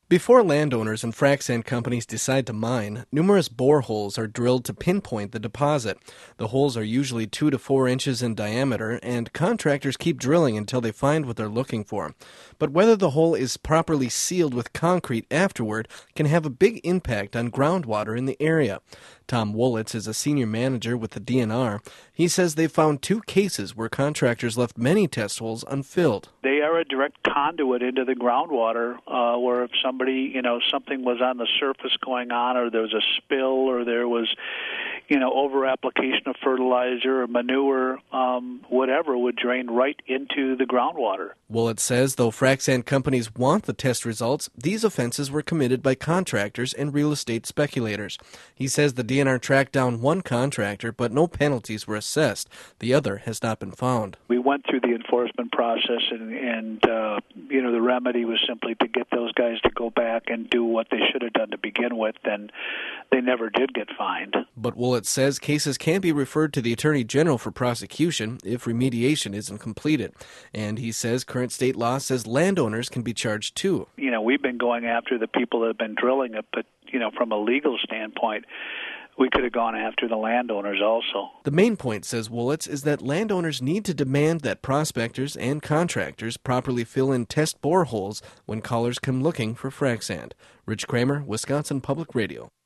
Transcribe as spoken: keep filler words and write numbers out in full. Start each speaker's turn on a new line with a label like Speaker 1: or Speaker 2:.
Speaker 1: Before landowners and frac sand companies decide to mine, numerous boreholes are drilled to pinpoint the deposit. The holes are usually two to four inches in diameter, and contractors keep drilling until they find what they're looking for. But whether the hole is properly sealed with concrete afterward can have a big impact on groundwater in the area. Tom Wolitz is a senior manager with the D N R. He says they found two cases where contractors left many test holes unfilled.
Speaker 2: They are a direct conduit into the groundwater, uh, where if somebody, you know, something was on the surface going on, or there was a spill, or there was, you know, over application of fertilizer or manure, um, whatever, would drain right into the groundwater.
Speaker 1: Wolitz says though frac sand companies want the test results, these offenses were committed by contractors and real estate speculators. He says the D N R tracked down one contractor, but no penalties were assessed. The other has not been found.
Speaker 2: We went through the enforcement process, and, and uh, you know, the remedy was simply to get those guys to go back and do what they should have done to begin with, and they never did get fined.
Speaker 1: But Wolitz says cases can be referred to the Attorney General for prosecution if remediation isn't completed. And he says current state law says landowners can be charged too.
Speaker 2: You know, we've been going after the people that have been drilling it, but, you know, from a legal standpoint, we could have gone after the landowners also.
Speaker 1: The main point, says Wolitz, is that landowners need to demand that prospectors and contractors properly fill in test boreholes when callers come looking for frac sand. Rich Kramer, Wisconsin Public Radio.